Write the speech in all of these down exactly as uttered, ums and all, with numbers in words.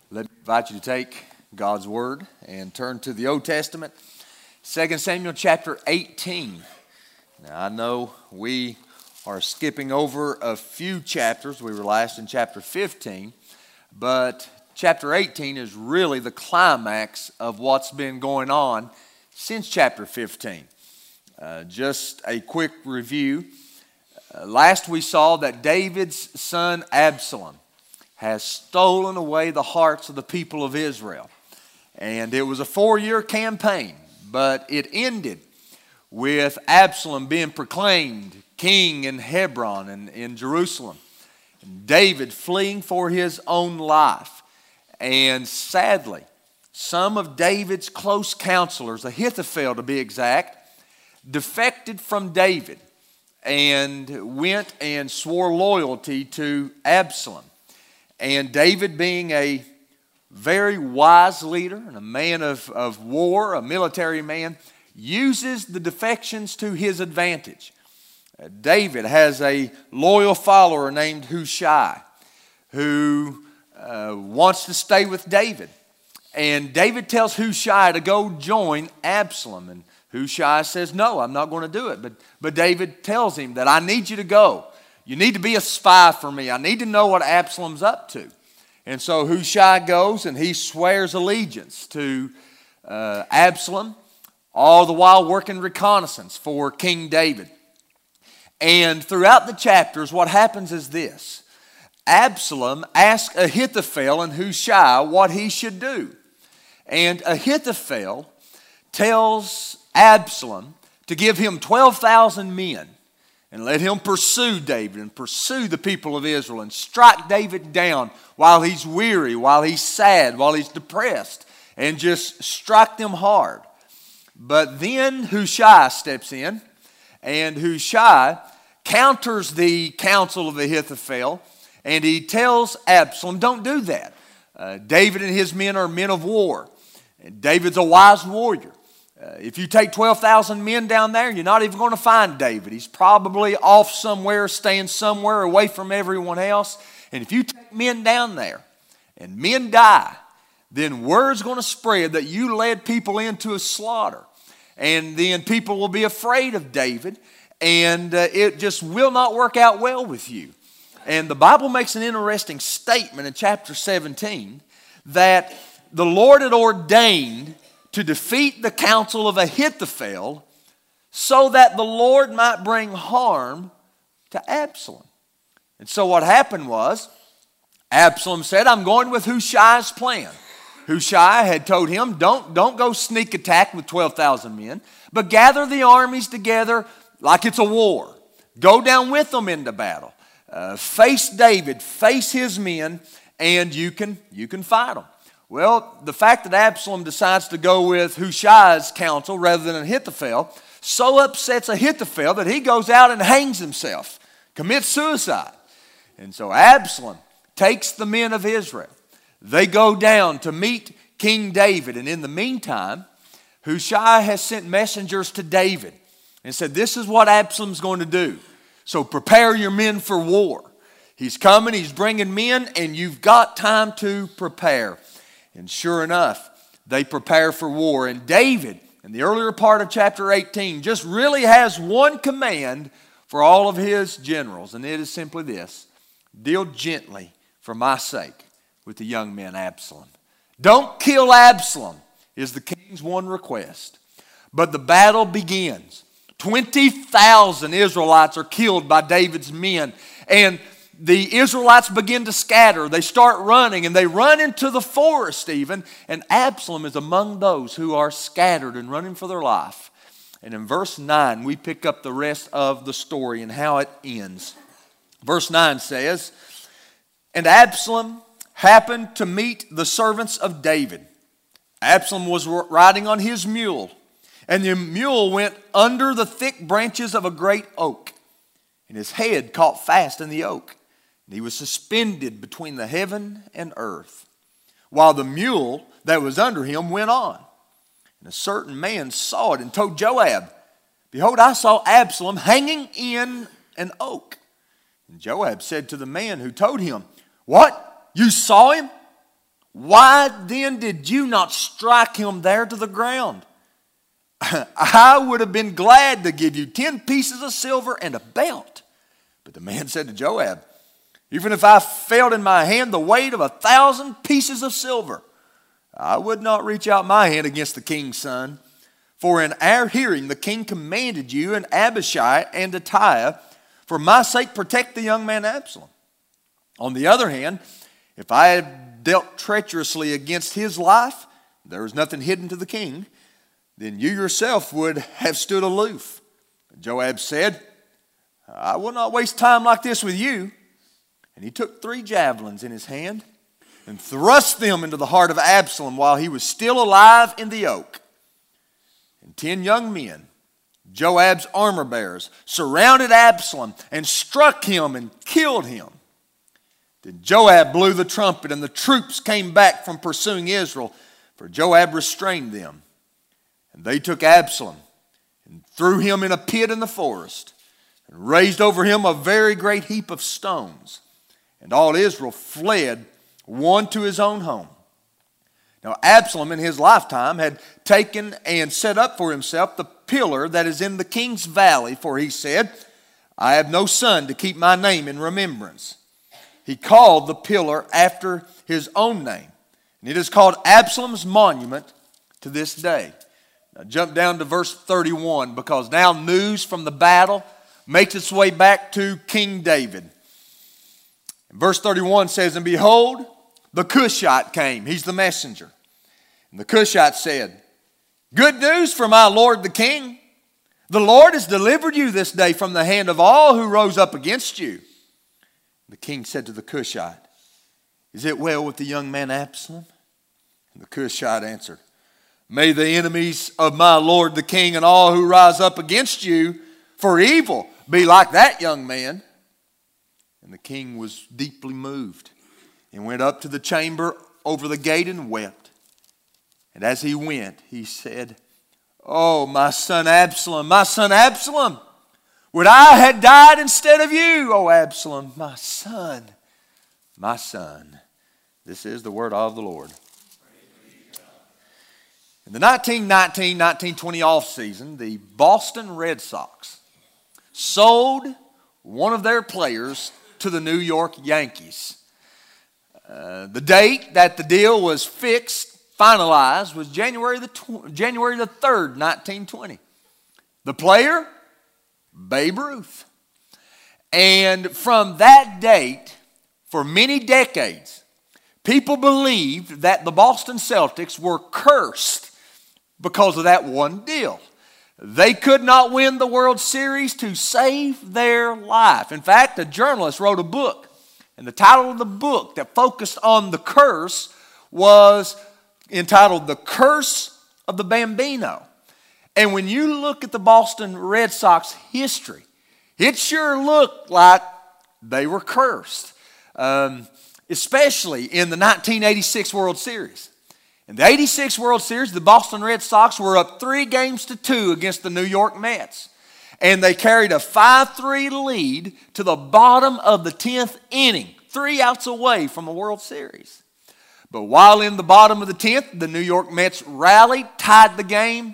Let me invite you to take God's Word and turn to the Old Testament, Second Samuel chapter eighteen. Now, I know we are skipping over a few chapters. We were last in chapter fifteen, but chapter eighteen is really the climax of what's been going on since chapter fifteen. Uh, just a quick review. Uh, last we saw that David's son Absalom has stolen away the hearts of the people of Israel. And it was a four-year campaign, but it ended with Absalom being proclaimed king in Hebron and in Jerusalem. And David fleeing for his own life. And sadly, some of David's close counselors, Ahithophel to be exact, defected from David and went and swore loyalty to Absalom. And David, being a very wise leader and a man of, of war, a military man, uses the defections to his advantage. Uh, David has a loyal follower named Hushai who uh, wants to stay with David. And David tells Hushai to go join Absalom. And Hushai says, no, I'm not going to do it. But, but David tells him that I need you to go. You need to be a spy for me. I need to know what Absalom's up to. And so Hushai goes and he swears allegiance to uh, Absalom, all the while working reconnaissance for King David. And throughout the chapters, what happens is this. Absalom asks Ahithophel and Hushai what he should do. And Ahithophel tells Absalom to give him twelve thousand men and let him pursue David and pursue the people of Israel and strike David down while he's weary, while he's sad, while he's depressed, and just strike them hard. But then Hushai steps in, and Hushai counters the counsel of Ahithophel, and he tells Absalom, don't do that. Uh, David and his men are men of war. And David's a wise warrior. Uh, if you take twelve thousand men down there, you're not even going to find David. He's probably off somewhere, staying somewhere away from everyone else. And if you take men down there and men die, then word's going to spread that you led people into a slaughter. And then people will be afraid of David, and uh, it just will not work out well with you. And the Bible makes an interesting statement in chapter seventeen that the Lord had ordained to defeat the counsel of Ahithophel so that the Lord might bring harm to Absalom. And so what happened was, Absalom said, I'm going with Hushai's plan. Hushai had told him, don't, don't go sneak attack with twelve thousand men, but gather the armies together like it's a war. Go down with them into battle. Uh, face David, face his men, and you can, you can fight them. Well, the fact that Absalom decides to go with Hushai's counsel rather than Ahithophel so upsets Ahithophel that he goes out and hangs himself, commits suicide. And so Absalom takes the men of Israel. They go down to meet King David. And in the meantime, Hushai has sent messengers to David and said, this is what Absalom's going to do. So prepare your men for war. He's coming, he's bringing men, and you've got time to prepare. And sure enough, they prepare for war. And David, in the earlier part of chapter eighteen, just really has one command for all of his generals. And it is simply this. Deal gently for my sake with the young man Absalom. Don't kill Absalom is the king's one request. But the battle begins. twenty thousand Israelites are killed by David's men. And the Israelites begin to scatter. They start running, and they run into the forest even. And Absalom is among those who are scattered and running for their life. And in verse nine, we pick up the rest of the story and how it ends. Verse nine says, and Absalom happened to meet the servants of David. Absalom was riding on his mule, and the mule went under the thick branches of a great oak, and his head caught fast in the oak. And he was suspended between the heaven and earth, while the mule that was under him went on. And a certain man saw it and told Joab, behold, I saw Absalom hanging in an oak. And Joab said to the man who told him, what? You saw him? Why then did you not strike him there to the ground? I would have been glad to give you ten pieces of silver and a belt. But the man said to Joab, even if I felt in my hand the weight of a thousand pieces of silver, I would not reach out my hand against the king's son. For in our hearing the king commanded you and Abishai and Attiah, for my sake protect the young man Absalom. On the other hand, if I had dealt treacherously against his life, there was nothing hidden to the king, then you yourself would have stood aloof. Joab said, I will not waste time like this with you. And he took three javelins in his hand and thrust them into the heart of Absalom while he was still alive in the oak. And ten young men, Joab's armor bearers, surrounded Absalom and struck him and killed him. Then Joab blew the trumpet, and the troops came back from pursuing Israel, for Joab restrained them. And they took Absalom and threw him in a pit in the forest, and raised over him a very great heap of stones. And all Israel fled, one to his own home. Now Absalom in his lifetime had taken and set up for himself the pillar that is in the king's valley, for he said, I have no son to keep my name in remembrance. He called the pillar after his own name, and it is called Absalom's monument to this day. Now jump down to verse thirty-one, because now news from the battle makes its way back to King David. And verse thirty-one says, and behold, the Cushite came. He's the messenger. And the Cushite said, good news for my lord the king. The Lord has delivered you this day from the hand of all who rose up against you. The king said to the Cushite, is it well with the young man Absalom? And the Cushite answered, may the enemies of my lord the king and all who rise up against you for evil be like that young man. And the king was deeply moved and went up to the chamber over the gate and wept. And as he went, he said, oh, my son Absalom, my son Absalom, would I had died instead of you, O Absalom, my son, my son. This is the word of the Lord. In the nineteen nineteen nineteen twenty offseason, the Boston Red Sox sold one of their players to the New York Yankees. Uh, the date that the deal was fixed, finalized, was January the tw- January the third, nineteen twenty. The player, Babe Ruth. And from that date, for many decades, people believed that the Boston Celtics were cursed because of that one deal. They could not win the World Series to save their life. In fact, a journalist wrote a book, and the title of the book that focused on the curse was entitled The Curse of the Bambino. And when you look at the Boston Red Sox history, it sure looked like they were cursed, um, especially in the nineteen eighty-six World Series. In the eighty-six World Series, the Boston Red Sox were up three games to two against the New York Mets. And they carried a five three lead to the bottom of the tenth inning, three outs away from a World Series. But while in the bottom of the tenth, the New York Mets rallied, tied the game,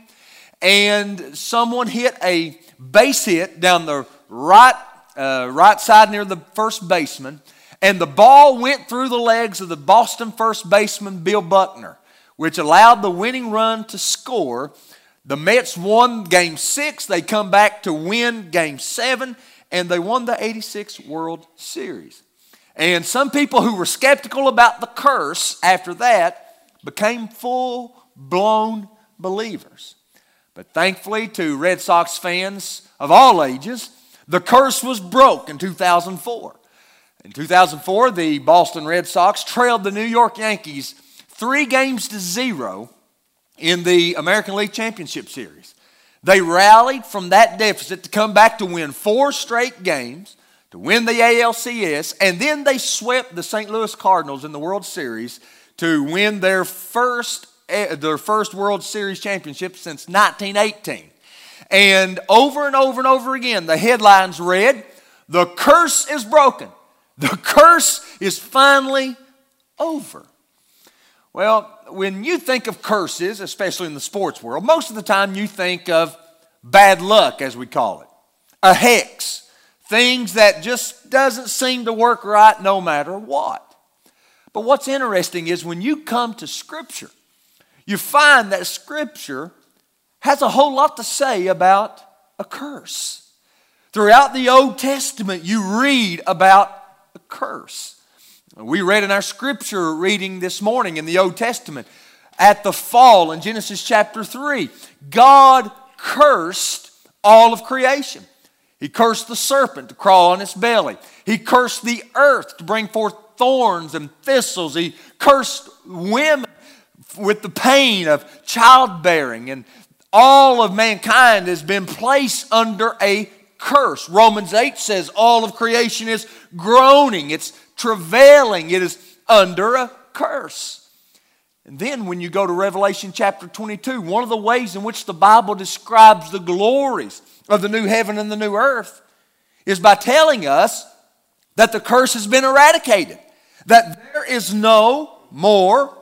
and someone hit a base hit down the right, uh, right side near the first baseman, and the ball went through the legs of the Boston first baseman, Bill Buckner, which allowed the winning run to score. The Mets won game six. They come back to win game seven, and they won the eighty-six World Series. And some people who were skeptical about the curse after that became full-blown believers. But thankfully to Red Sox fans of all ages, the curse was broke in two thousand four. In two thousand four, the Boston Red Sox trailed the New York Yankees three games to zero in the American League Championship Series. They rallied from that deficit to come back to win four straight games, to win the A L C S, and then they swept the Saint Louis Cardinals in the World Series to win their first, their first World Series championship since nineteen eighteen. And over and over and over again, the headlines read, the curse is broken. The curse is finally over. Well, when you think of curses, especially in the sports world, most of the time you think of bad luck, as we call it, a hex, things that just doesn't seem to work right no matter what. But what's interesting is when you come to Scripture, you find that Scripture has a whole lot to say about a curse. Throughout the Old Testament, you read about a curse. We read in our Scripture reading this morning in the Old Testament, at the fall in Genesis chapter three, God cursed all of creation. He cursed the serpent to crawl on its belly. He cursed the earth to bring forth thorns and thistles. He cursed women with the pain of childbearing. And all of mankind has been placed under a curse. Romans eight says all of creation is groaning. It's travailing. It is under a curse. And then when you go to Revelation chapter twenty-two, one of the ways in which the Bible describes the glories of the new heaven and the new earth is by telling us that the curse has been eradicated, that there is no more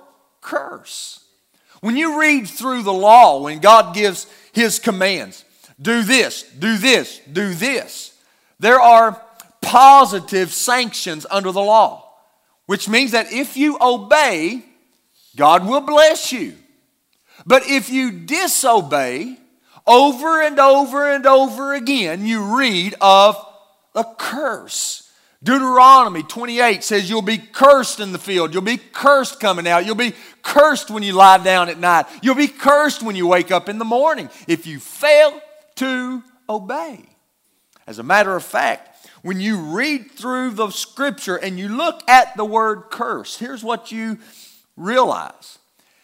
curse. When you read through the law, when God gives His commands, do this, do this, do this, there are positive sanctions under the law, which means that if you obey, God will bless you. But if you disobey, over and over and over again, you read of a curse. Deuteronomy twenty-eight says you'll be cursed in the field. You'll be cursed coming out. You'll be cursed when you lie down at night. You'll be cursed when you wake up in the morning if you fail to obey. As a matter of fact, when you read through the Scripture and you look at the word curse, here's what you realize.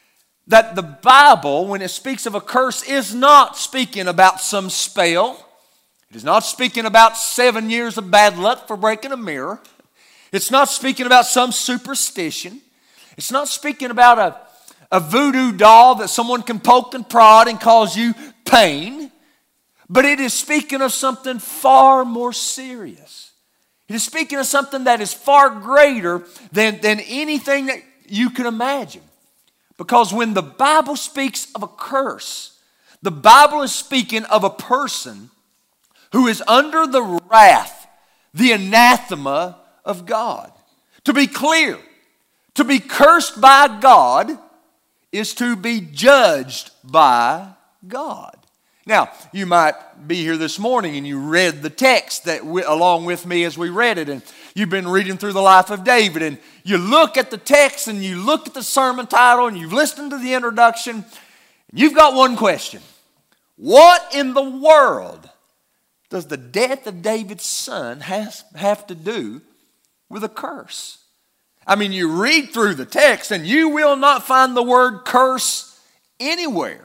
That the Bible, when it speaks of a curse, is not speaking about some spell. It is not speaking about seven years of bad luck for breaking a mirror. It's not speaking about some superstition. It's not speaking about a, a voodoo doll that someone can poke and prod and cause you pain. But it is speaking of something far more serious. It is speaking of something that is far greater than, than anything that you can imagine. Because when the Bible speaks of a curse, the Bible is speaking of a person who is under the wrath, the anathema of God. To be clear, to be cursed by God is to be judged by God. Now, you might be here this morning and you read the text that we, along with me as we read it, and you've been reading through the life of David, and you look at the text and you look at the sermon title and you've listened to the introduction, and you've got one question. What in the world does the death of David's son has, have to do with a curse? I mean, you read through the text and you will not find the word curse anywhere.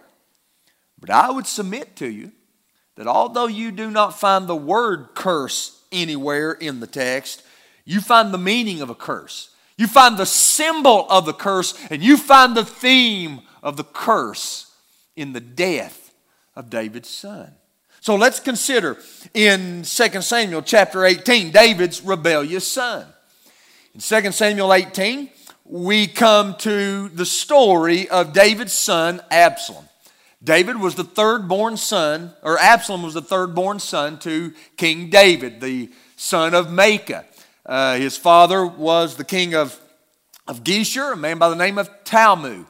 But I would submit to you that although you do not find the word curse anywhere in the text, you find the meaning of a curse. You find the symbol of the curse, and you find the theme of the curse in the death of David's son. So let's consider in Second Samuel chapter eighteen, David's rebellious son. In Second Samuel eighteen, we come to the story of David's son, Absalom. David was the third-born son, or Absalom was the third-born son to King David, the son of Maacah. Uh, his father was the king of, of Geshur, a man by the name of Talmud.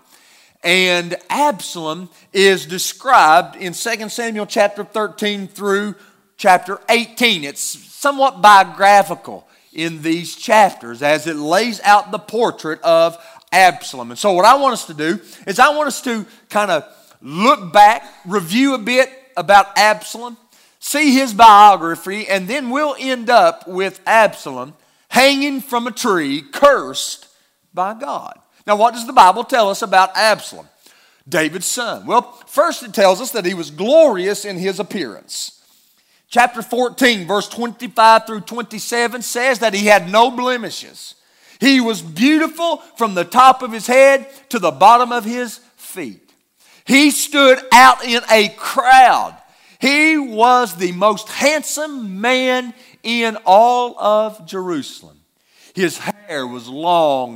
And Absalom is described in Second Samuel chapter thirteen through chapter eighteen. It's somewhat biographical in these chapters as it lays out the portrait of Absalom. And so what I want us to do is I want us to kind of look back, review a bit about Absalom, see his biography, and then we'll end up with Absalom hanging from a tree, cursed by God. Now, what does the Bible tell us about Absalom, David's son? Well, first it tells us that he was glorious in his appearance. Chapter fourteen, verse twenty-five through twenty-seven says that he had no blemishes. He was beautiful from the top of his head to the bottom of his feet. He stood out in a crowd. He was the most handsome man in all of Jerusalem. His hair was long and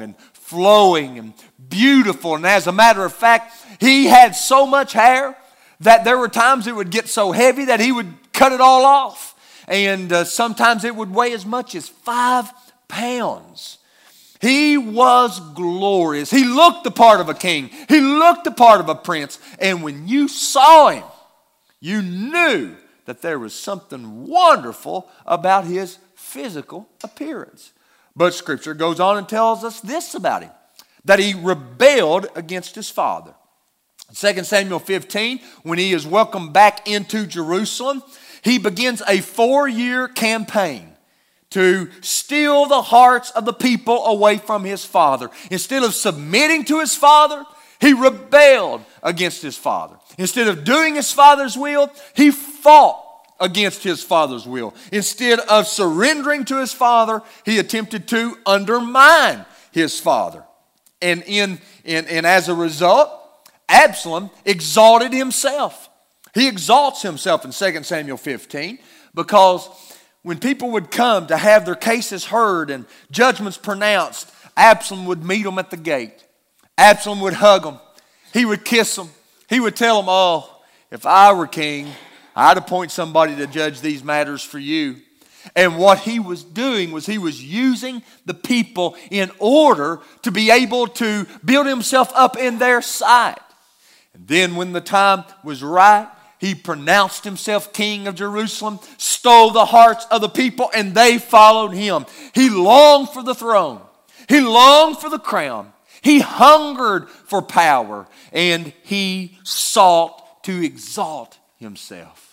flowing and beautiful. And as a matter of fact, he had so much hair that there were times it would get so heavy that he would cut it all off. And uh, sometimes it would weigh as much as five pounds. He was glorious. He looked the part of a king. He looked the part of a prince. And when you saw him, you knew that there was something wonderful about his physical appearance. But Scripture goes on and tells us this about him, that he rebelled against his father. Second Samuel fifteen, when he is welcomed back into Jerusalem, he begins a four-year campaign to steal the hearts of the people away from his father. Instead of submitting to his father, he rebelled against his father. Instead of doing his father's will, he fought against his father's will. Instead of surrendering to his father, he attempted to undermine his father. And, in, in, and as a result, Absalom exalted himself. He exalts himself in Second Samuel fifteen because when people would come to have their cases heard and judgments pronounced, Absalom would meet them at the gate. Absalom would hug them. He would kiss them. He would tell them, oh, if I were king, I'd appoint somebody to judge these matters for you. And what he was doing was he was using the people in order to be able to build himself up in their sight. And then when the time was right, he pronounced himself king of Jerusalem, stole the hearts of the people, and they followed him. He longed for the throne. He longed for the crown. He hungered for power, and he sought to exalt himself.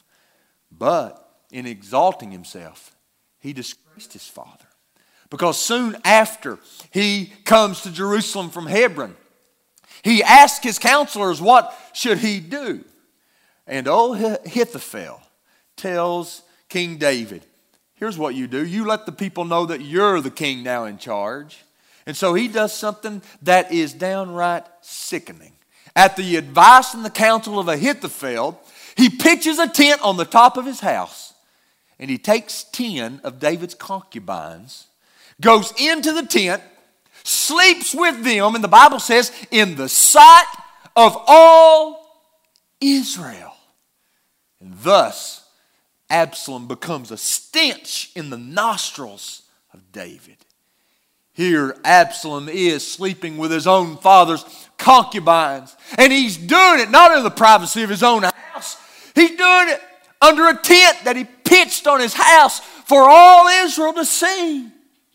But in exalting himself, he disgraced his father. Because soon after he comes to Jerusalem from Hebron, he asked his counselors, what should he do? And old Ahithophel tells King David, here's what you do. You let the people know that you're the king now in charge. And so he does something that is downright sickening. At the advice and the counsel of Ahithophel, he pitches a tent on the top of his house. And he takes ten of David's concubines, goes into the tent, sleeps with them, and the Bible says, in the sight of all Israel. And thus, Absalom becomes a stench in the nostrils of David. Here, Absalom is sleeping with his own father's concubines. And he's doing it not in the privacy of his own house. He's doing it under a tent that he pitched on his house for all Israel to see.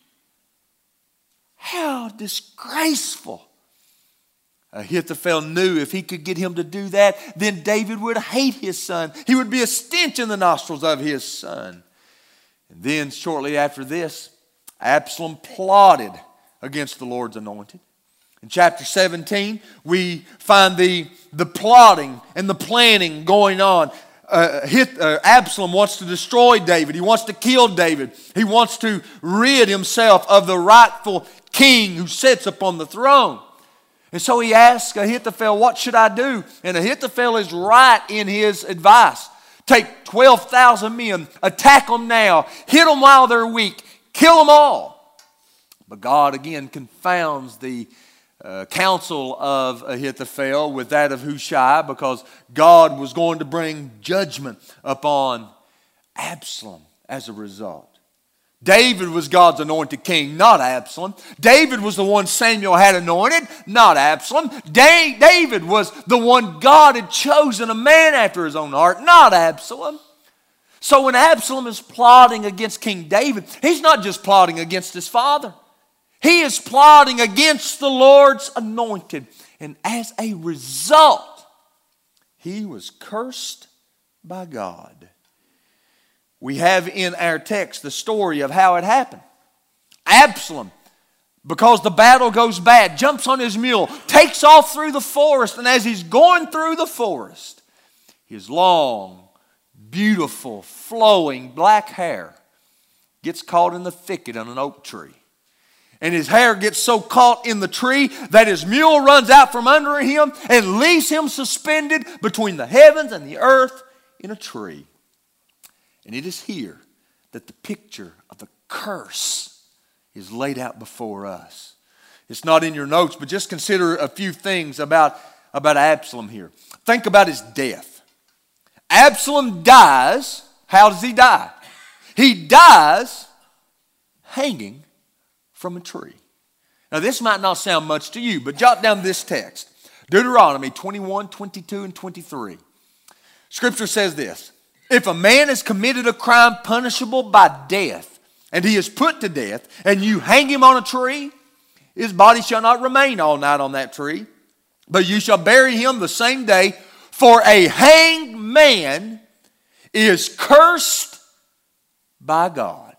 How disgraceful. Ahithophel knew if he could get him to do that, then David would hate his son. He would be a stench in the nostrils of his son. And then shortly after this, Absalom plotted against the Lord's anointed. In chapter seventeen, we find the, the plotting and the planning going on. Uh, Hit, uh, Absalom wants to destroy David. He wants to kill David. He wants to rid himself of the rightful king who sits upon the throne. And so he asks Ahithophel, what should I do? And Ahithophel is right in his advice. Take twelve thousand men, attack them now, hit them while they're weak, kill them all. But God again confounds the uh, counsel of Ahithophel with that of Hushai, because God was going to bring judgment upon Absalom as a result. David was God's anointed king, not Absalom. David was the one Samuel had anointed, not Absalom. Da- David was the one God had chosen, a man after his own heart, not Absalom. So when Absalom is plotting against King David, he's not just plotting against his father. He is plotting against the Lord's anointed. And as a result, he was cursed by God. We have in our text the story of how it happened. Absalom, because the battle goes bad, jumps on his mule, takes off through the forest, and as he's going through the forest, his long, beautiful, flowing black hair gets caught in the thicket on an oak tree. And his hair gets so caught in the tree that his mule runs out from under him and leaves him suspended between the heavens and the earth in a tree. And it is here that the picture of the curse is laid out before us. It's not in your notes, but just consider a few things about, about Absalom here. Think about his death. Absalom dies. How does he die? He dies hanging from a tree. Now this might not sound much to you, but jot down this text. Deuteronomy twenty-one, twenty-two, and twenty-three. Scripture says this: if a man has committed a crime punishable by death, and he is put to death, and you hang him on a tree, his body shall not remain all night on that tree, but you shall bury him the same day, for a hanged man is cursed by God.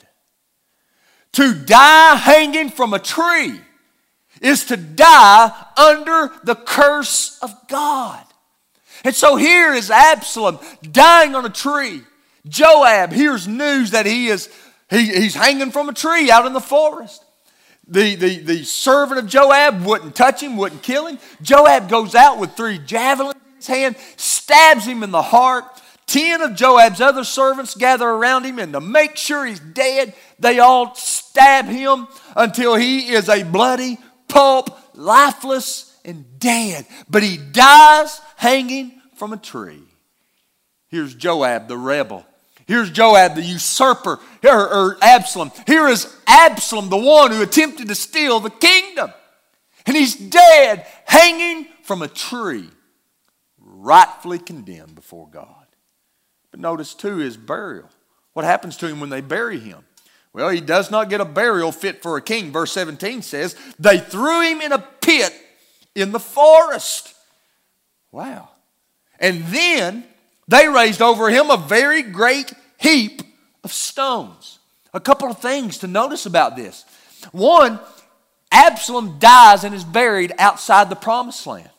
To die hanging from a tree is to die under the curse of God. And so here is Absalom dying on a tree. Joab hears news that he is he, he's hanging from a tree out in the forest. The, the, the servant of Joab wouldn't touch him, wouldn't kill him. Joab goes out with three javelins in his hand, stabs him in the heart. Ten of Joab's other servants gather around him, and to make sure he's dead, they all stab him until he is a bloody pulp, lifeless and dead. But he dies hanging from a tree. Here's Joab the rebel. Here's Joab the usurper, or, or Absalom. Here is Absalom, the one who attempted to steal the kingdom. And he's dead, hanging from a tree, rightfully condemned before God. But notice too his burial. What happens to him when they bury him? Well, he does not get a burial fit for a king. Verse seventeen says, they threw him in a pit in the forest. Wow. And then they raised over him a very great heap of stones. A couple of things to notice about this. One, Absalom dies and is buried outside the promised land.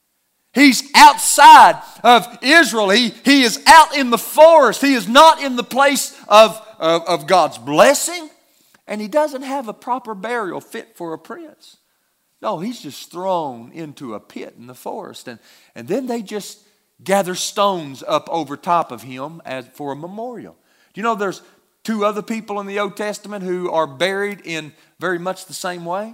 He's outside of Israel. He, he is out in the forest. He is not in the place of, of, of God's blessing. And he doesn't have a proper burial fit for a prince. No, he's just thrown into a pit in the forest. And, and then they just gather stones up over top of him as for a memorial. Do you know there's two other people in the Old Testament who are buried in very much the same way?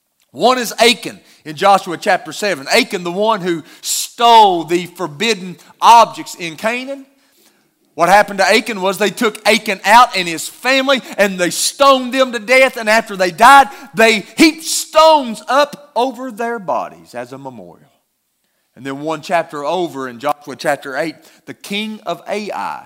One is Achan in Joshua chapter seven. Achan, the one who stole the forbidden objects in Canaan. What happened to Achan was they took Achan out and his family and they stoned them to death. And after they died, they heaped stones up over their bodies as a memorial. And then one chapter over in Joshua chapter eight, the king of Ai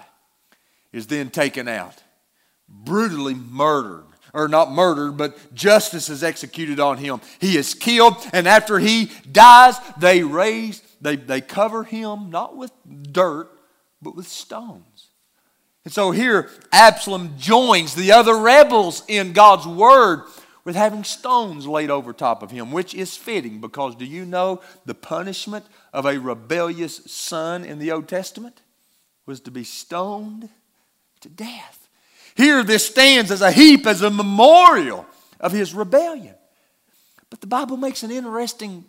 is then taken out, brutally murdered. Or not murdered, but justice is executed on him. He is killed, and after he dies, they raise, they, they cover him not with dirt, but with stones. And so here, Absalom joins the other rebels in God's word with having stones laid over top of him, which is fitting, because do you know the punishment of a rebellious son in the Old Testament was to be stoned to death. Here this stands as a heap, as a memorial of his rebellion. But the Bible makes an interesting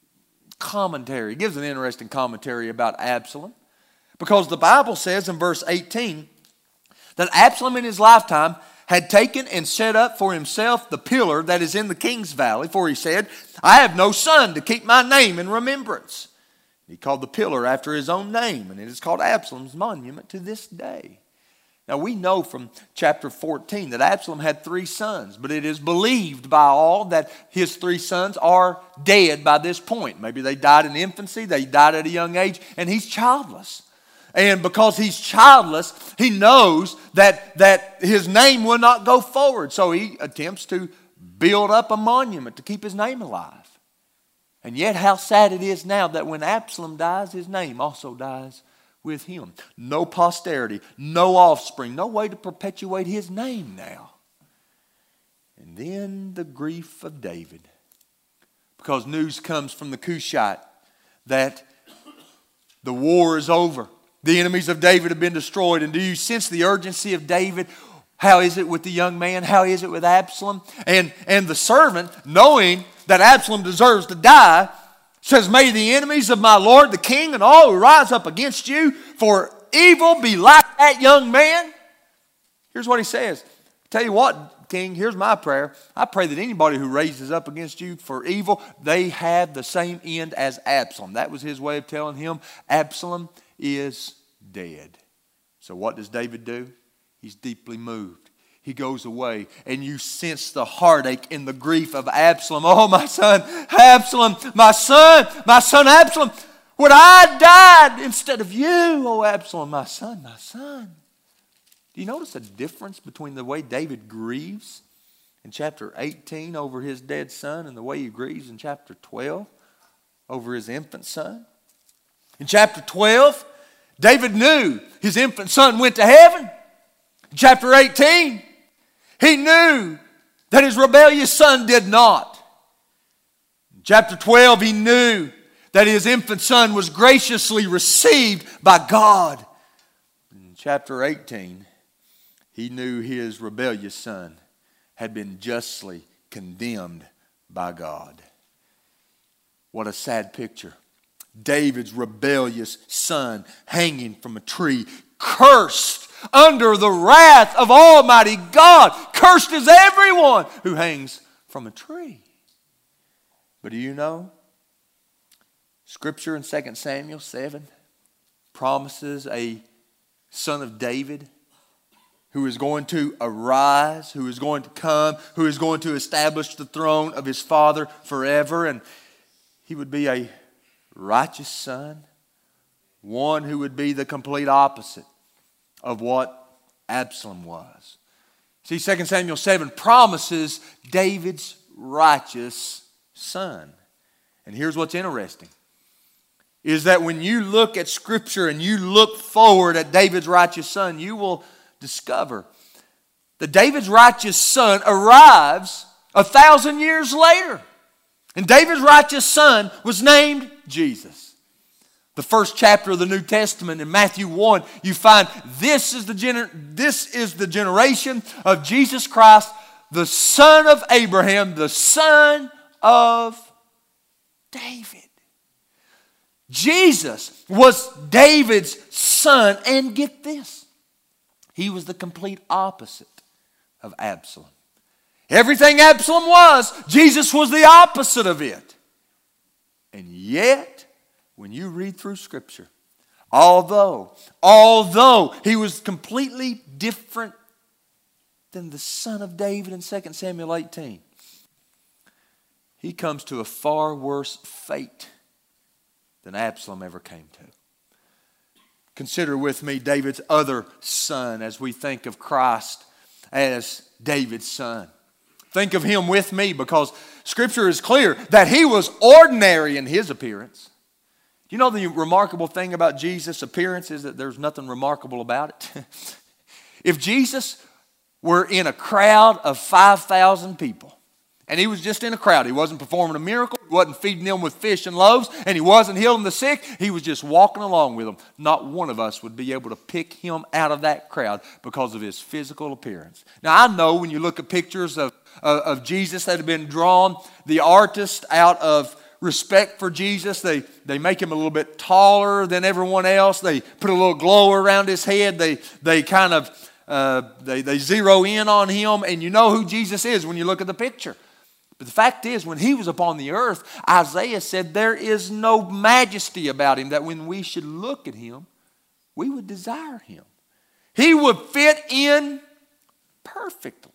commentary. It gives an interesting commentary about Absalom. Because the Bible says in verse eighteen that Absalom in his lifetime had taken and set up for himself the pillar that is in the king's valley. For he said, I have no son to keep my name in remembrance. He called the pillar after his own name, and it is called Absalom's monument to this day. Now we know from chapter fourteen that Absalom had three sons, but it is believed by all that his three sons are dead by this point. Maybe they died in infancy, they died at a young age, and he's childless. And because he's childless, he knows that, that his name will not go forward. So he attempts to build up a monument to keep his name alive. And yet how sad it is now that when Absalom dies, his name also dies with him. No posterity, no offspring, no way to perpetuate his name now. And then the grief of David. Because news comes from the Cushite that the war is over. The enemies of David have been destroyed. And do you sense the urgency of David? How is it with the young man? How is it with Absalom? And, and the servant, knowing that Absalom deserves to die, says, may the enemies of my Lord the king and all who rise up against you for evil be like that young man. Here's what he says. Tell you what, king, here's my prayer. I pray that anybody who raises up against you for evil, they have the same end as Absalom. That was his way of telling him, Absalom is dead. So what does David do? He's deeply moved. He goes away, and you sense the heartache and the grief of Absalom. Oh, my son, Absalom, my son, my son Absalom, would I died instead of you, oh Absalom, my son, my son. Do you notice a difference between the way David grieves in chapter eighteen over his dead son and the way he grieves in chapter twelve over his infant son? In chapter twelve, David knew his infant son went to heaven. In chapter eighteen, he knew that his rebellious son did not. In chapter twelve, he knew that his infant son was graciously received by God. In chapter eighteen, he knew his rebellious son had been justly condemned by God. What a sad picture. David's rebellious son hanging from a tree, cursed under the wrath of Almighty God. Cursed is everyone who hangs from a tree. But do you know, Scripture in Second Samuel seven promises a son of David who is going to arise, who is going to come, who is going to establish the throne of his father forever. And he would be a righteous son, one who would be the complete opposite of what Absalom was. See, Second Samuel seven promises David's righteous son. And here's what's interesting, is that when you look at Scripture and you look forward at David's righteous son, you will discover that David's righteous son arrives a thousand years later. And David's righteous son was named Jesus. The first chapter of the New Testament in Matthew one, you find this is the gener- this is the generation of Jesus Christ, the son of Abraham, the son of David. Jesus was David's son, and get this, he was the complete opposite of Absalom. Everything Absalom was, Jesus was the opposite of it. And yet, when you read through Scripture, although, although he was completely different than the son of David in Second Samuel eighteen, he comes to a far worse fate than Absalom ever came to. Consider with me David's other son as we think of Christ as David's son. Think of him with me, because Scripture is clear that he was ordinary in his appearance. You know the remarkable thing about Jesus' appearance is that there's nothing remarkable about it. If Jesus were in a crowd of five thousand people, and he was just in a crowd, he wasn't performing a miracle, he wasn't feeding them with fish and loaves, and he wasn't healing the sick, he was just walking along with them. Not one of us would be able to pick him out of that crowd because of his physical appearance. Now I know when you look at pictures of, of, of Jesus that have been drawn, the artist, out of respect for Jesus, they, they make him a little bit taller than everyone else. They put a little glow around his head. They, they kind of uh, they, they zero in on him, and you know who Jesus is when you look at the picture. But the fact is, when he was upon the earth, Isaiah said there is no majesty about him that when we should look at him, we would desire him. He would fit in perfectly.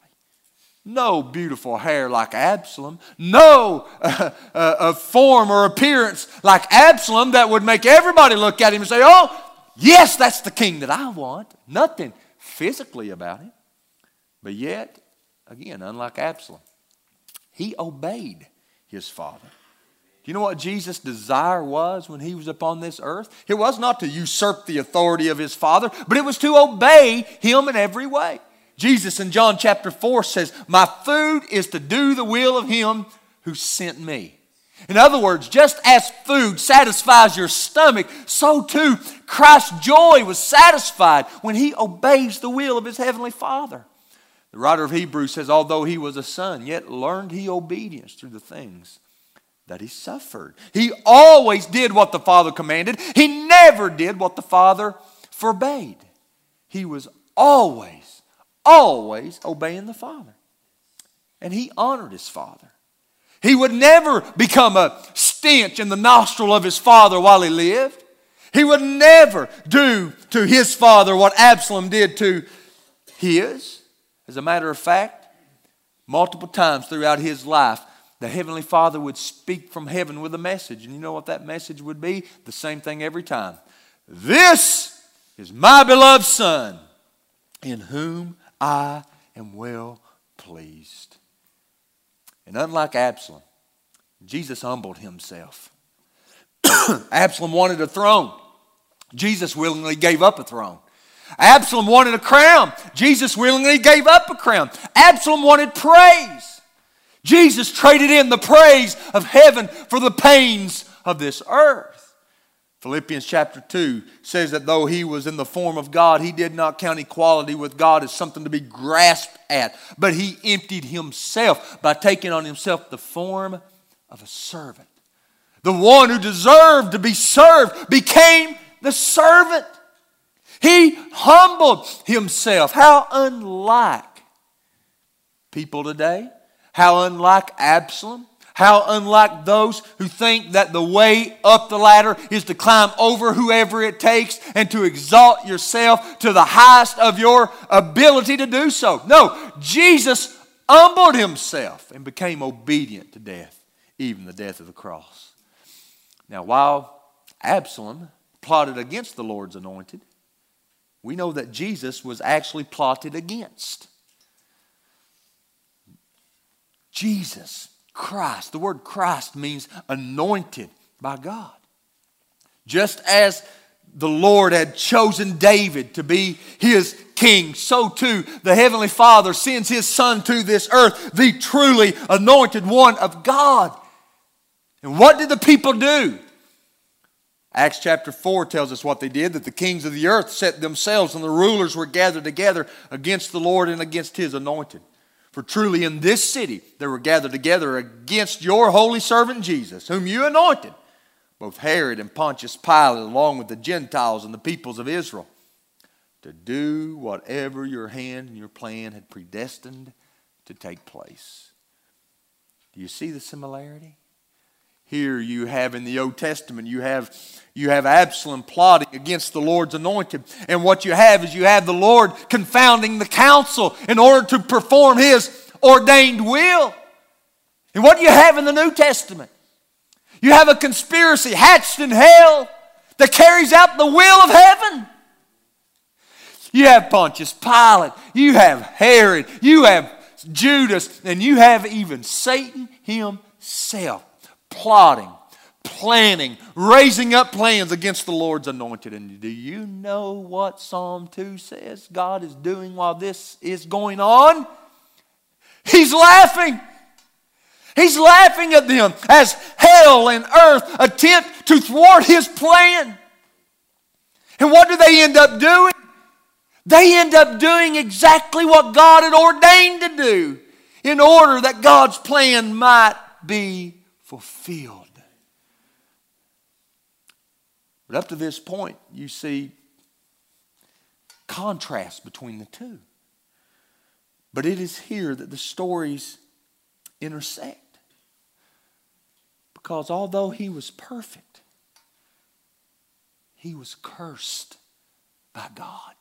No beautiful hair like Absalom. No uh, uh, uh, form or appearance like Absalom that would make everybody look at him and say, oh, yes, that's the king that I want. Nothing physically about him. But yet, again, unlike Absalom, he obeyed his father. Do you know what Jesus' desire was when he was upon this earth? It was not to usurp the authority of his father, but it was to obey him in every way. Jesus in John chapter four says, my food is to do the will of him who sent me. In other words, just as food satisfies your stomach, so too Christ's joy was satisfied when he obeys the will of his heavenly Father. The writer of Hebrews says, although he was a son, yet learned he obedience through the things that he suffered. He always did what the Father commanded. He never did what the Father forbade. He was always, always obeying the Father. and he honored his father. He would never become a stench in the nostril of his father while he lived. He would never do to his father what Absalom did to his. As a matter of fact, multiple times throughout his life, the Heavenly Father would speak from heaven with a message. And you know what that message would be? The same thing every time. This is my beloved Son, in whom I am well pleased. And unlike Absalom, Jesus humbled himself. Absalom wanted a throne. Jesus willingly gave up a throne. Absalom wanted a crown. Jesus willingly gave up a crown. Absalom wanted praise. Jesus traded in the praise of heaven for the pains of this earth. Philippians chapter two says that though he was in the form of God, he did not count equality with God as something to be grasped at, but he emptied himself by taking on himself the form of a servant. The one who deserved to be served became the servant. He humbled himself. How unlike people today. How unlike Absalom. How unlike those who think that the way up the ladder is to climb over whoever it takes and to exalt yourself to the highest of your ability to do so. No, Jesus humbled himself and became obedient to death, even the death of the cross. Now, while Absalom plotted against the Lord's anointed, we know that Jesus was actually plotted against. Jesus Christ. The word Christ means anointed by God. Just as the Lord had chosen David to be his king, so too the Heavenly Father sends his Son to this earth, the truly anointed one of God. And what did the people do? Acts chapter four tells us what they did, that the kings of the earth set themselves and the rulers were gathered together against the Lord and against his anointed. For truly in this city they were gathered together against your holy servant Jesus, whom you anointed, both Herod and Pontius Pilate, along with the Gentiles and the peoples of Israel, to do whatever your hand and your plan had predestined to take place. Do you see the similarity? Here you have in the Old Testament, you have, you have Absalom plotting against the Lord's anointed. And what you have is you have the Lord confounding the council in order to perform his ordained will. And what do you have in the New Testament? You have a conspiracy hatched in hell that carries out the will of heaven. You have Pontius Pilate, you have Herod, you have Judas, and you have even Satan himself. Plotting, planning, raising up plans against the Lord's anointed. And do you know what Psalm two says God is doing while this is going on? He's laughing. He's laughing at them as hell and earth attempt to thwart his plan. And what do they end up doing? They end up doing exactly what God had ordained to do in order that God's plan might be fulfilled. But up to this point, you see contrast between the two. But it is here that the stories intersect. Because although he was perfect, he was cursed by God.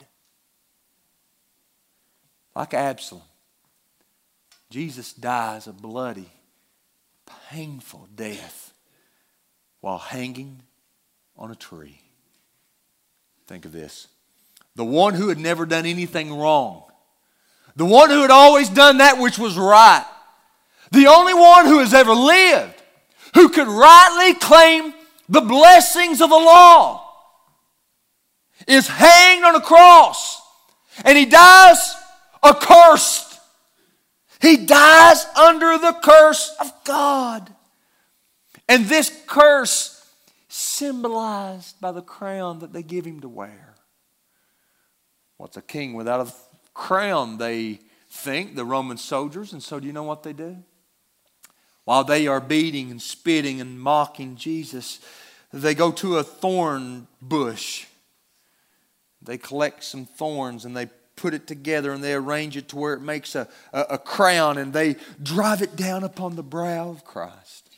Like Absalom, Jesus dies a bloody, painful death while hanging on a tree. Think of this. The one who had never done anything wrong. The one who had always done that which was right. The only one who has ever lived who could rightly claim the blessings of the law is hanged on a cross, and he dies accursed. He dies under the curse of God. And this curse symbolized by the crown that they give him to wear. What's a king without a crown, they think, the Roman soldiers. And so do you know what they do? While they are beating and spitting and mocking Jesus, they go to a thorn bush. They collect some thorns and they put it together and they arrange it to where it makes a, a, a crown, and they drive it down upon the brow of Christ.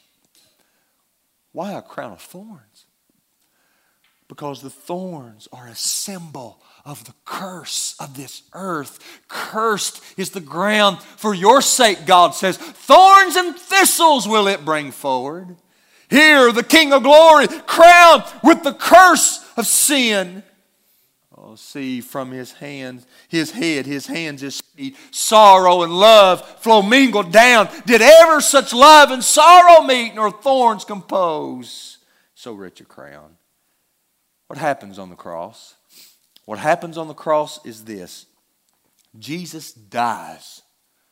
Why a crown of thorns? Because the thorns are a symbol of the curse of this earth. Cursed is the ground for your sake, God says. Thorns and thistles will it bring forward. Here, the King of glory, crowned with the curse of sin. Oh, see, from his hands, his head, his hands, his feet, sorrow and love flow mingled down. Did ever such love and sorrow meet, nor thorns compose so rich a crown? What happens on the cross? What happens on the cross is this. Jesus dies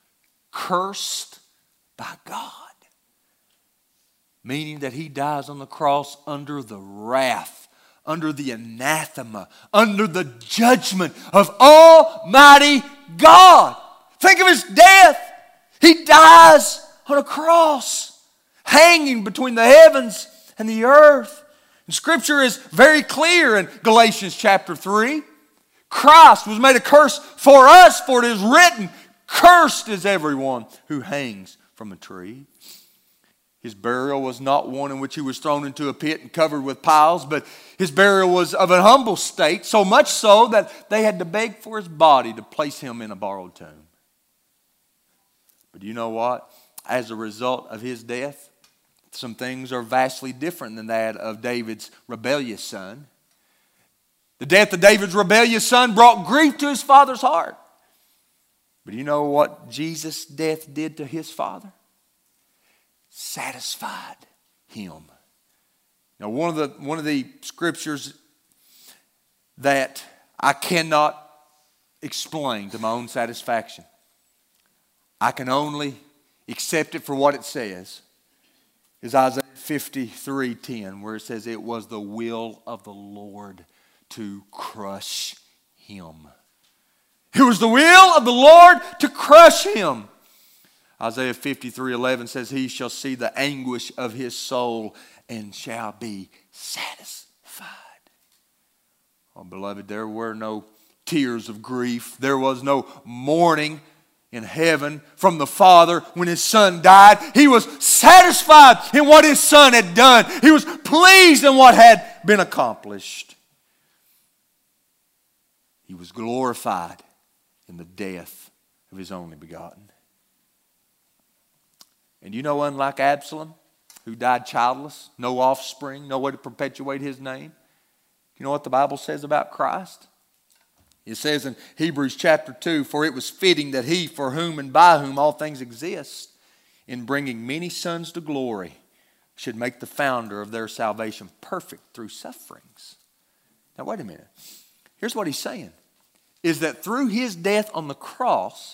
cursed by God. Meaning that he dies on the cross under the wrath, under the anathema, under the judgment of Almighty God. Think of his death. He dies on a cross, hanging between the heavens and the earth. And Scripture is very clear in Galatians chapter three. Christ was made a curse for us, for it is written, cursed is everyone who hangs from a tree. His burial was not one in which he was thrown into a pit and covered with piles, but his burial was of an humble state, so much so that they had to beg for his body to place him in a borrowed tomb. But you know what? As a result of his death, some things are vastly different than that of David's rebellious son. The death of David's rebellious son brought grief to his father's heart. But you know what Jesus' death did to his father? Satisfied him. Now, one of the one of the scriptures that I cannot explain to my own satisfaction, I can only accept it for what it says, is Isaiah fifty-three ten, where it says, it was the will of the Lord to crush him. It was the will of the Lord to crush him. Isaiah fifty-three eleven says, he shall see the anguish of his soul and shall be satisfied. Oh, beloved, there were no tears of grief. There was no mourning in heaven from the Father when his Son died. He was satisfied in what his Son had done. He was pleased in what had been accomplished. He was glorified in the death of his only begotten. And you know, unlike Absalom, who died childless, no offspring, no way to perpetuate his name, you know what the Bible says about Christ? It says in Hebrews chapter two, for it was fitting that he, for whom and by whom all things exist, in bringing many sons to glory, should make the founder of their salvation perfect through sufferings. Now wait a minute. Here's what he's saying, is that through his death on the cross,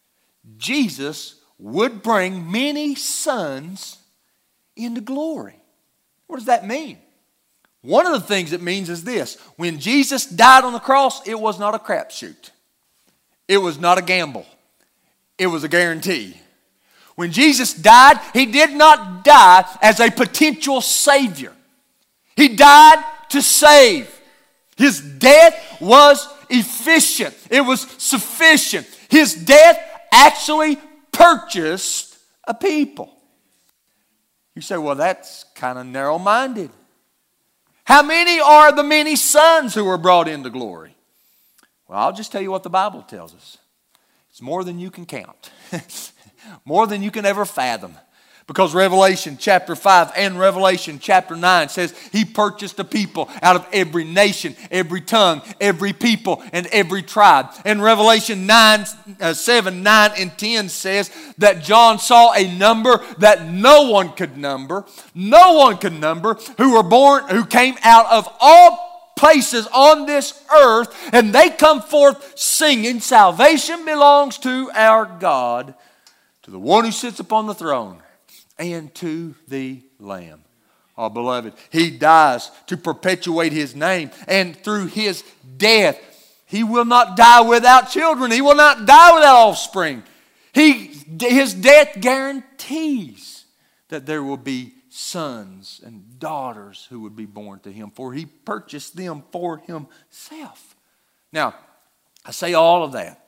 Jesus would bring many sons into glory. What does that mean? One of the things it means is this. When Jesus died on the cross, it was not a crapshoot. It was not a gamble. It was a guarantee. When Jesus died, he did not die as a potential savior. He died to save. His death was efficient. It was sufficient. His death actually purchased a people. You say, well, that's kind of narrow-minded. How many are the many sons who were brought into glory? Well, I'll just tell you what the Bible tells us. It's more than you can count. More than you can ever fathom. Because Revelation chapter five and Revelation chapter nine says he purchased a people out of every nation, every tongue, every people, and every tribe. And Revelation nine, uh, seven, nine, and ten says that John saw a number that no one could number. No one could number who were born, who came out of all places on this earth, and they come forth singing, salvation belongs to our God, to the one who sits upon the throne, and to the Lamb. Oh, beloved, he dies to perpetuate his name. And through his death, he will not die without children. He will not die without offspring. He, his death guarantees that there will be sons and daughters who would be born to him. For he purchased them for himself. Now, I say all of that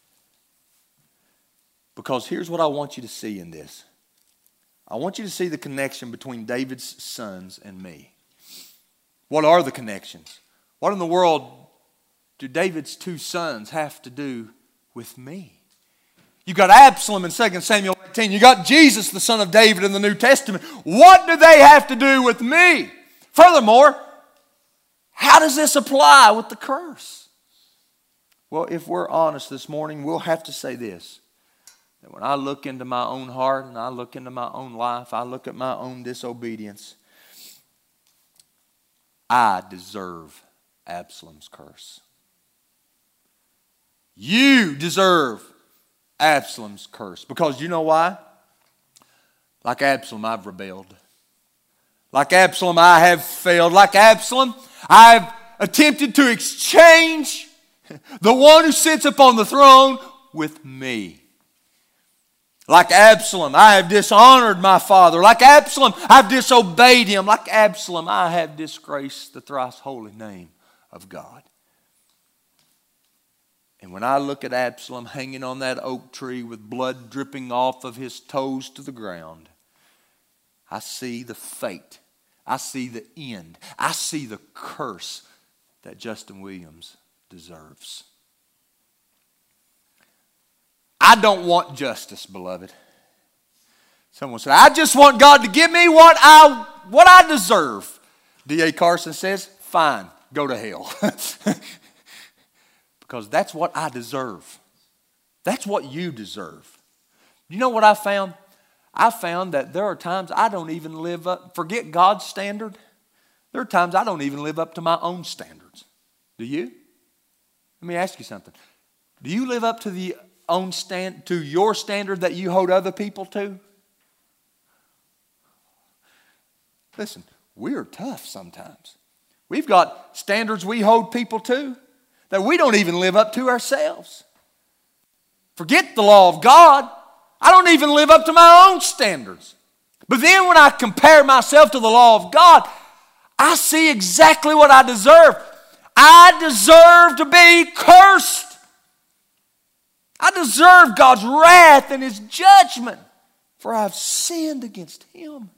because here's what I want you to see in this. I want you to see the connection between David's sons and me. What are the connections? What in the world do David's two sons have to do with me? You got Absalom in Second Samuel eighteen. You got Jesus, the son of David, in the New Testament. What do they have to do with me? Furthermore, how does this apply with the curse? Well, if we're honest this morning, we'll have to say this. That when I look into my own heart and I look into my own life, I look at my own disobedience, I deserve Absalom's curse. You deserve Absalom's curse. Because you know why? Like Absalom, I've rebelled. Like Absalom, I have failed. Like Absalom, I've attempted to exchange the one who sits upon the throne with me. Like Absalom, I have dishonored my father. Like Absalom, I've disobeyed him. Like Absalom, I have disgraced the thrice holy name of God. And when I look at Absalom hanging on that oak tree with blood dripping off of his toes to the ground, I see the fate. I see the end. I see the curse that Justin Williams deserves. I don't want justice, beloved. Someone said, I just want God to give me what I, what I deserve. D A Carson says, fine, go to hell. Because that's what I deserve. That's what you deserve. You know what I found? I found that there are times I don't even live up, forget God's standard. There are times I don't even live up to my own standards. Do you? Let me ask you something. Do you live up to the own stand, to your standard that you hold other people to? Listen, we are tough sometimes. We've got standards we hold people to that we don't even live up to ourselves. Forget the law of God. I don't even live up to my own standards. But then when I compare myself to the law of God, I see exactly what I deserve. I deserve to be cursed. I deserve God's wrath and His judgment, for I've sinned against Him.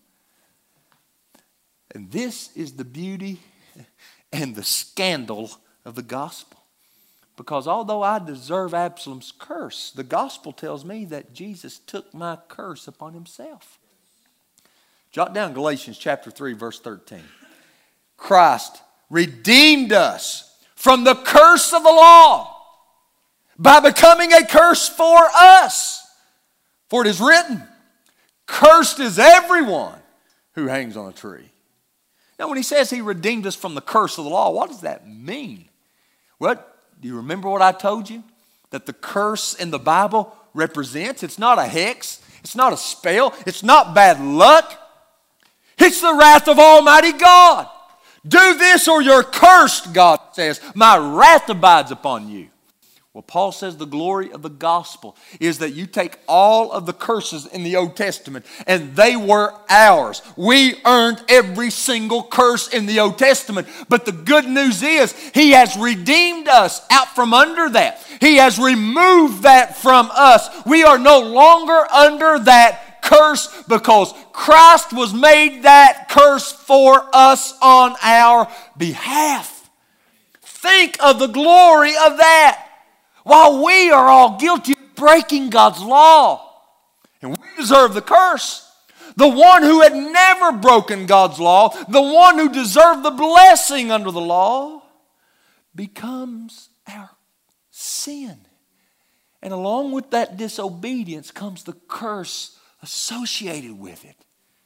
And this is the beauty and the scandal of the gospel. Because although I deserve Absalom's curse, the gospel tells me that Jesus took my curse upon Himself. Jot down Galatians chapter three, verse thirteen. Christ redeemed us from the curse of the law by becoming a curse for us. For it is written, cursed is everyone who hangs on a tree. Now when he says he redeemed us from the curse of the law, what does that mean? Well, do you remember what I told you? That the curse in the Bible represents, it's not a hex, it's not a spell, it's not bad luck. It's the wrath of Almighty God. Do this or you're cursed, God says. My wrath abides upon you. Well, Paul says the glory of the gospel is that you take all of the curses in the Old Testament and they were ours. We earned every single curse in the Old Testament. But the good news is He has redeemed us out from under that. He has removed that from us. We are no longer under that curse because Christ was made that curse for us on our behalf. Think of the glory of that. While we are all guilty of breaking God's law, and we deserve the curse, the one who had never broken God's law, the one who deserved the blessing under the law, becomes our sin. And along with that disobedience comes the curse associated with it.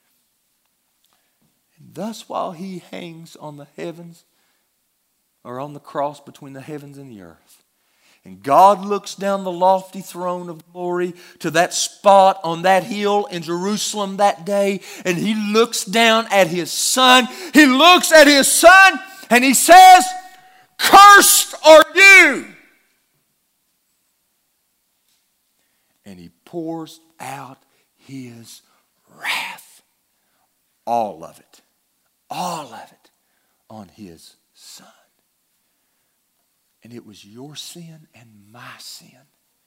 And thus, while He hangs on the heavens, or on the cross between the heavens and the earth, and God looks down the lofty throne of glory to that spot on that hill in Jerusalem that day, and He looks down at His Son. He looks at His Son and He says, cursed are you. And He pours out His wrath. All of it. All of it on His Son. And it was your sin and my sin.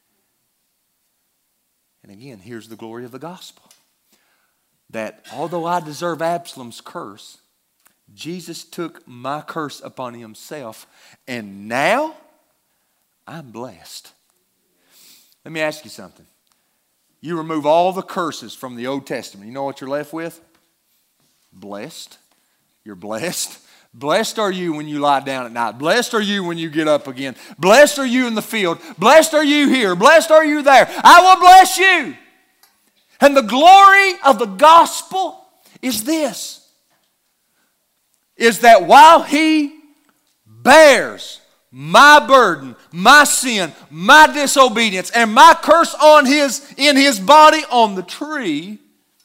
And again, here's the glory of the gospel. That although I deserve Absalom's curse, Jesus took my curse upon himself. And now I'm blessed. Let me ask you something. You remove all the curses from the Old Testament. You know what you're left with? Blessed. You're blessed. Blessed are you when you lie down at night. Blessed are you when you get up again. Blessed are you in the field. Blessed are you here. Blessed are you there. I will bless you. And the glory of the gospel is this. Is that while he bears my burden, my sin, my disobedience, and my curse on his, in his body on the tree,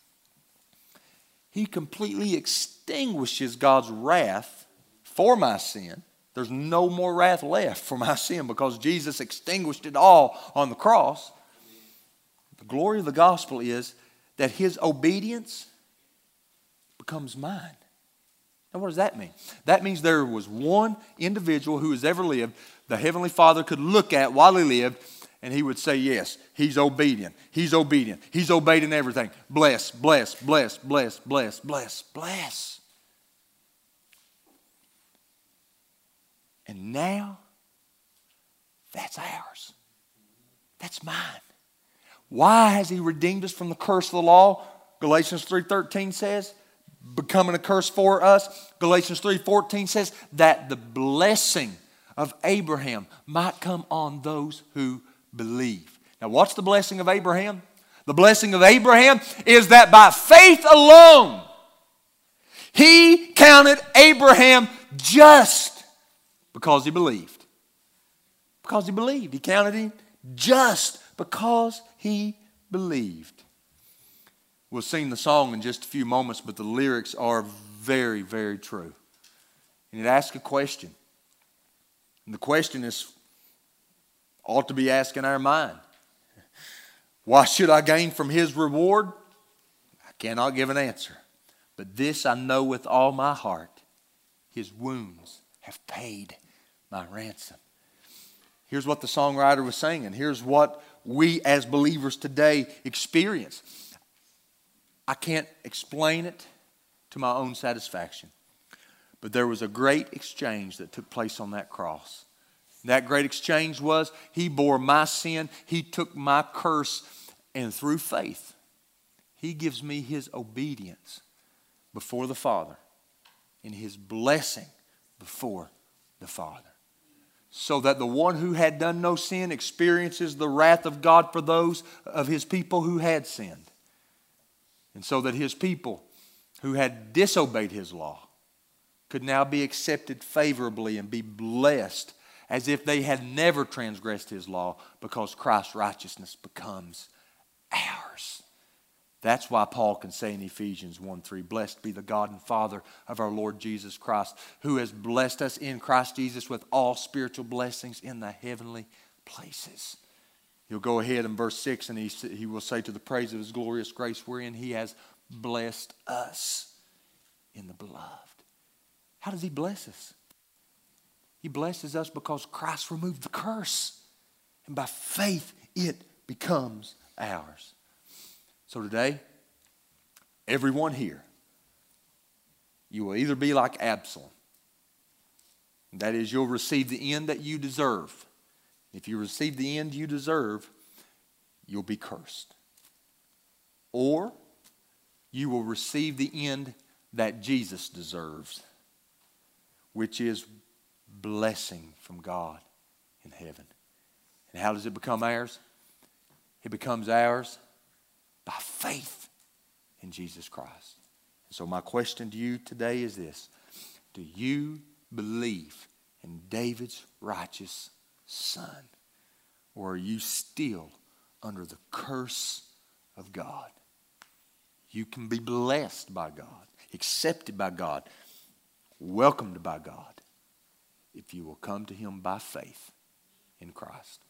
he completely extinguishes God's wrath for my sin. There's no more wrath left for my sin because Jesus extinguished it all on the cross. The glory of the gospel is that his obedience becomes mine. Now what does that mean? That means there was one individual who has ever lived, the Heavenly Father could look at while he lived, and he would say, yes, he's obedient. He's obedient. He's obeyed in everything. Bless, bless, bless, bless, bless, bless, bless. And now, that's ours. That's mine. Why has he redeemed us from the curse of the law? Galatians three thirteen says, becoming a curse for us. Galatians three fourteen says that the blessing of Abraham might come on those who believe. Now what's the blessing of Abraham? The blessing of Abraham is that by faith alone, he counted Abraham just because he believed. Because he believed. He counted him just because he believed. We'll sing the song in just a few moments, but the lyrics are very, very true. And it asks a question. And the question is, ought to be asked in our mind. Why should I gain from his reward? I cannot give an answer. But this I know with all my heart. His wounds have paid my ransom. Here's what the songwriter was saying, and here's what we as believers today experience. I can't explain it to my own satisfaction. But there was a great exchange that took place on that cross. That great exchange was he bore my sin, he took my curse, and through faith, he gives me his obedience before the Father and his blessing before the Father. So that the one who had done no sin experiences the wrath of God for those of his people who had sinned. And so that his people who had disobeyed his law could now be accepted favorably and be blessed as if they had never transgressed his law, because Christ's righteousness becomes ours. That's why Paul can say in Ephesians one three, blessed be the God and Father of our Lord Jesus Christ, who has blessed us in Christ Jesus with all spiritual blessings in the heavenly places. He'll go ahead in verse six and he, he will say, to the praise of his glorious grace wherein he has blessed us in the beloved. How does he bless us? He blesses us because Christ removed the curse. And by faith, it becomes ours. So today, everyone here, you will either be like Absalom. That is, you'll receive the end that you deserve. If you receive the end you deserve, you'll be cursed. Or you will receive the end that Jesus deserves, which is blessing from God in heaven. And how does it become ours? It becomes ours by faith in Jesus Christ. And so my question to you today is this. Do you believe in David's righteous son? Or are you still under the curse of God? You can be blessed by God, accepted by God, welcomed by God, if you will come to him by faith in Christ.